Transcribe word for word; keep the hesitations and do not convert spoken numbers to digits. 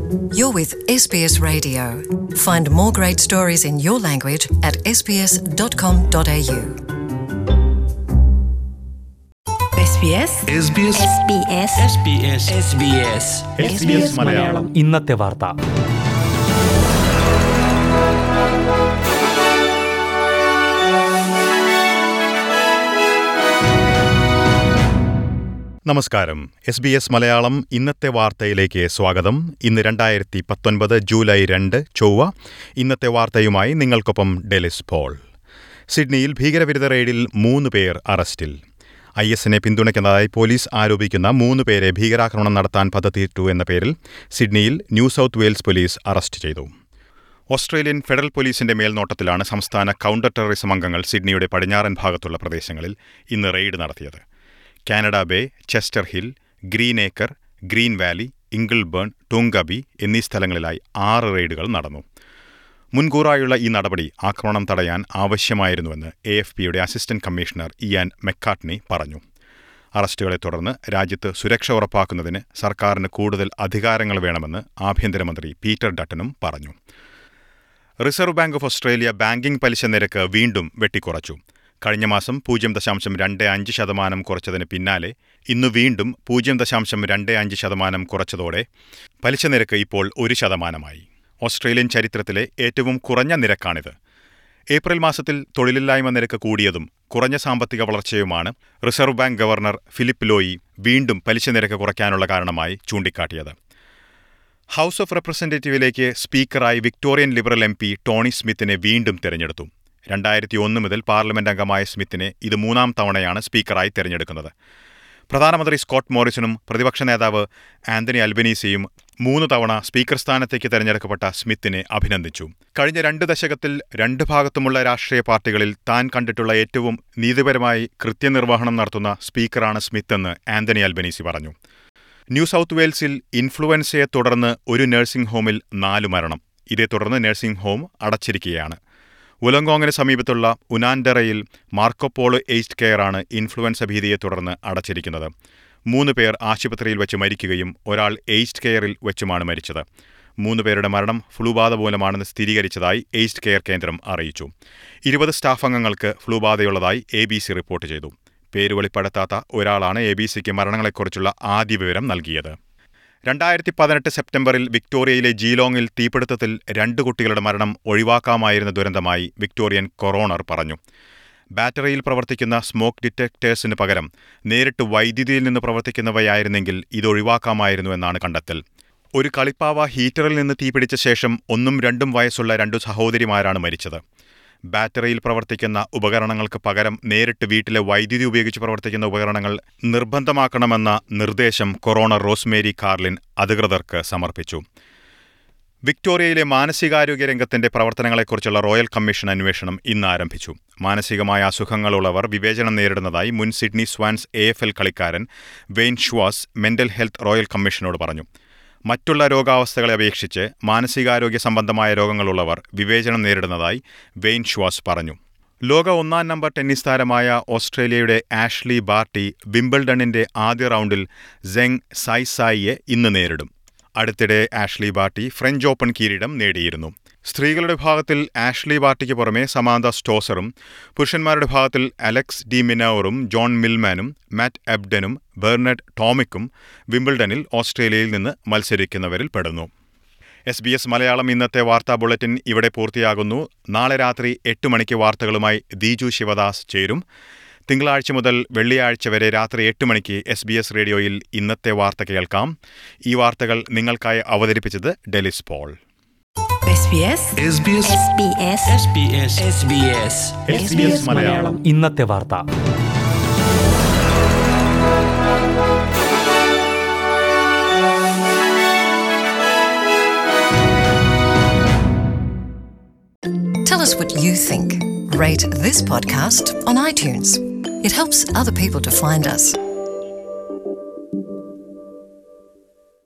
You're with S B S Radio. Find more great stories in your language at s b s dot com dot a u. S B S S B S S B S S B S S B S S B S Malayalam. ഇന്നത്തെ വാർത്ത. നമസ്കാരം. S B S Malayalam ഇന്നത്തെ വാർത്തയിലേക്ക് സ്വാഗതം. ഇന്ന് രണ്ടായിരത്തി പത്തൊൻപത് July രണ്ട് ചൊവ്വ. ഇന്നത്തെ വാർത്തയുമായി നിങ്ങൾക്കൊപ്പം ഡെലിസ് പോൾ. സിഡ്നിയിൽ ഭീകരവിരുദ്ധ റെയ്ഡിൽ മൂന്ന് പേർ അറസ്റ്റിൽ. ഐ എസിനെ പിന്തുണയ്ക്കുന്നതായി പോലീസ് ആരോപിക്കുന്ന മൂന്ന് പേരെ ഭീകരാക്രമണം നടത്താൻ പദ്ധതിയിട്ടു എന്ന പേരിൽ സിഡ്നിയിൽ New South Wales police arrest ചെയ്തു. ഓസ്ട്രേലിയൻ ഫെഡറൽ പോലീസിന്റെ മേൽനോട്ടത്തിലാണ് സംസ്ഥാന കൗണ്ടർ ടെററിസം അംഗങ്ങൾ സിഡ്നിയുടെ പടിഞ്ഞാറൻ ഭാഗത്തുള്ള പ്രദേശങ്ങളിൽ ഇന്ന് റെയ്ഡ് നടത്തിയത്. Canada Bay, Chester Hill, Greenacre, Green Valley, Ingleburn, Toongabbie എന്നീ സ്ഥലങ്ങളിലായി ആറ് റെയ്ഡുകൾ നടന്നു. മുൻകൂറായുള്ള ഈ നടപടി ആക്രമണം തടയാൻ ആവശ്യമായിരുന്നുവെന്ന് എ എഫ് പിയുടെ അസിസ്റ്റന്റ് കമ്മീഷണർ ഇയാൻ മെക്കാർട്ട്നി പറഞ്ഞു. അറസ്റ്റുകളെ തുടർന്ന് രാജ്യത്ത് സുരക്ഷ ഉറപ്പാക്കുന്നതിന് സർക്കാരിന് കൂടുതൽ അധികാരങ്ങൾ വേണമെന്ന് ആഭ്യന്തരമന്ത്രി പീറ്റർ ഡട്ടനും പറഞ്ഞു. Reserve Bank of Australia banking പലിശ നിരക്ക് വീണ്ടും വെട്ടിക്കുറച്ചു. കഴിഞ്ഞ മാസം പൂജ്യം ദശാംശം രണ്ട് അഞ്ച് ശതമാനം കുറച്ചതിന് പിന്നാലെ ഇന്ന് വീണ്ടും പൂജ്യം ദശാംശം രണ്ട് അഞ്ച് ശതമാനം കുറച്ചതോടെ പലിശ നിരക്ക് ഇപ്പോൾ ഒരു ശതമാനമായി. ഓസ്ട്രേലിയൻ ചരിത്രത്തിലെ ഏറ്റവും കുറഞ്ഞ നിരക്കാണിത്. ഏപ്രിൽ മാസത്തിൽ തൊഴിലില്ലായ്മ നിരക്ക് കൂടിയതും കുറഞ്ഞ സാമ്പത്തിക വളർച്ചയുമാണ് Reserve Bank governor Philip Lowe വീണ്ടും പലിശ നിരക്ക് കുറയ്ക്കാനുള്ള കാരണമായി ചൂണ്ടിക്കാട്ടിയത്. ഹൗസ് ഓഫ് റെപ്രസെന്റേറ്റീവിലേക്ക് സ്പീക്കറായി Victorian Liberal M P Tony സ്മിത്തിനെ വീണ്ടും തെരഞ്ഞെടുത്തു. രണ്ടായിരത്തി ഒന്ന് മുതൽ പാർലമെന്റ് അംഗമായ സ്മിത്തിനെ ഇത് മൂന്നാം തവണയാണ് സ്പീക്കറായി തെരഞ്ഞെടുക്കുന്നത്. പ്രധാനമന്ത്രി സ്കോട്ട് മോറിസണും പ്രതിപക്ഷ നേതാവ് ആന്റണി അൽബനീസിയും മൂന്ന് തവണ സ്പീക്കർ സ്ഥാനത്തേക്ക് തെരഞ്ഞെടുക്കപ്പെട്ട സ്മിത്തിനെ അഭിനന്ദിച്ചു. കഴിഞ്ഞ രണ്ട് ദശകത്തിൽ രണ്ട് ഭാഗത്തുമുള്ള രാഷ്ട്രീയ പാർട്ടികളിൽ താൻ കണ്ടിട്ടുള്ള ഏറ്റവും നീതിപരമായി കൃത്യനിർവഹണം നടത്തുന്ന സ്പീക്കറാണ് സ്മിത്തെന്ന് ആന്റണി അൽബനീസി പറഞ്ഞു. ന്യൂ സൗത്ത് വെയിൽസിൽ ഇൻഫ്ലുവൻസയെ തുടർന്ന് ഒരു നഴ്സിംഗ് ഹോമിൽ നാലു മരണം. ഇതേ തുടർന്ന് നഴ്സിംഗ് ഹോം അടച്ചിരിക്കുകയാണ്. വുലങ്കോങ്ങിന് സമീപത്തുള്ള ഉനാൻഡറയിൽ മാർക്കോപോളോ ഏജ്ഡ് കെയറാണ് ഇൻഫ്ലുവൻസ ഭീതിയെ തുടർന്ന് അടച്ചിരിക്കുന്നത്. മൂന്ന് പേർ ആശുപത്രിയിൽ വെച്ച് മരിക്കുകയും ഒരാൾ ഏജ്ഡ് കെയറിൽ വെച്ചുമാണ് മരിച്ചത്. മൂന്ന് പേരുടെ മരണം ഫ്ലൂബാധ മൂലമാണെന്ന് സ്ഥിരീകരിച്ചതായി ഏജ്ഡ് കെയർ കേന്ദ്രം അറിയിച്ചു. ഇരുപത് സ്റ്റാഫ് അംഗങ്ങൾക്ക് ഫ്ലൂബാധയുള്ളതായി എ ബി സി റിപ്പോർട്ട് ചെയ്തു. പേര് വെളിപ്പെടുത്താത്ത ഒരാളാണ് എ ബി സിക്ക് മരണങ്ങളെക്കുറിച്ചുള്ള ആദ്യ വിവരം നൽകിയത്. രണ്ടായിരത്തി പതിനെട്ട് സെപ്റ്റംബറിൽ വിക്ടോറിയയിലെ ജീലോങ്ങിൽ തീപിടുത്തത്തിൽ രണ്ട് കുട്ടികളുടെ മരണം ഒഴിവാക്കാമായിരുന്ന ദുരന്തമായി വിക്ടോറിയൻ കൊറോണർ പറഞ്ഞു. ബാറ്ററിയിൽ പ്രവർത്തിക്കുന്ന സ്മോക്ക് ഡിറ്റക്ടേഴ്സിന് പകരം നേരിട്ട് വൈദ്യുതിയിൽ നിന്ന് പ്രവർത്തിക്കുന്നവയായിരുന്നെങ്കിൽ ഇതൊഴിവാക്കാമായിരുന്നുവെന്നാണ് കണ്ടെത്തൽ. ഒരു കളിപ്പാവ ഹീറ്ററിൽ നിന്ന് തീപിടിച്ച ശേഷം ഒന്നും രണ്ടും വയസ്സുള്ള രണ്ടു സഹോദരിമാരാണ് മരിച്ചത്. ബാറ്ററിയിൽ പ്രവർത്തിക്കുന്ന ഉപകരണങ്ങൾക്ക് പകരം നേരിട്ട് വീട്ടിലെ വൈദ്യുതി ഉപയോഗിച്ച് പ്രവർത്തിക്കുന്ന ഉപകരണങ്ങൾ നിർബന്ധമാക്കണമെന്ന നിർദ്ദേശം കൊറോണർ റോസ്മേരി കാർലിൻ അധികൃതർക്ക് സമർപ്പിച്ചു. വിക്ടോറിയയിലെ മാനസികാരോഗ്യ രംഗത്തിന്റെ പ്രവർത്തനങ്ങളെക്കുറിച്ചുള്ള റോയൽ കമ്മീഷൻ അന്വേഷണം ഇന്ന് ആരംഭിച്ചു. മാനസികമായ അസുഖങ്ങളുള്ളവർ വിവേചനം നേരിടുന്നതായി മുൻ Sydney Swans A F L കളിക്കാരൻ വെയ്ൻ ഷ്വാസ് മെന്റൽ ഹെൽത്ത് റോയൽ കമ്മീഷനോട് പറഞ്ഞു. മറ്റുള്ള രോഗാവസ്ഥകളെ അപേക്ഷിച്ച് മാനസികാരോഗ്യ സംബന്ധമായ രോഗങ്ങളുള്ളവർ വിവേചനം നേരിടുന്നതായി വെയ്ൻ ഷ്വാസ് പറഞ്ഞു. ലോക ഒന്നാം നമ്പർ ടെന്നീസ് താരമായ ഓസ്ട്രേലിയയുടെ ആഷ്ലി ബാർട്ടി വിംബിൾഡണിന്റെ ആദ്യ റൗണ്ടിൽ സെങ് സൈസായിയെ ഇന്ന് നേരിടും. അടുത്തിടെ ആഷ്ലി ബാർട്ടി ഫ്രഞ്ച് ഓപ്പൺ കിരീടം നേടിയിരുന്നു. സ്ത്രീകളുടെ വിഭാഗത്തിൽ ആഷ്ലി ബാർട്ടിക്ക് പുറമെ സമാന്ത സ്റ്റോസറും പുരുഷന്മാരുടെ വിഭാഗത്തിൽ അലക്സ് ഡി മിനൗറും ജോൺ മിൽമാനും മാറ്റ് എബ്ഡനും ബെർണഡ് ടോമിക്കും വിംബിൾഡണിൽ ഓസ്ട്രേലിയയിൽ നിന്ന് മത്സരിക്കുന്നവരിൽ പെടുന്നു. എസ് ബി എസ് മലയാളം ഇന്നത്തെ വാർത്താ ബുള്ളറ്റിൻ ഇവിടെ പൂർത്തിയാകുന്നു. നാളെ രാത്രി എട്ട് മണിക്ക് വാർത്തകളുമായി ദീജു ശിവദാസ് ചേരും. തിങ്കളാഴ്ച മുതൽ വെള്ളിയാഴ്ച വരെ രാത്രി എട്ട് മണിക്ക് എസ് ബി എസ് റേഡിയോയിൽ ഇന്നത്തെ വാർത്ത കേൾക്കാം. ഈ വാർത്തകൾ നിങ്ങൾക്കായി അവതരിപ്പിച്ചത് ഡെലിസ് പോൾ. ഇന്നത്തെ വാർത്ത. Tell us what you think. Rate this podcast on iTunes. It helps other people to find us.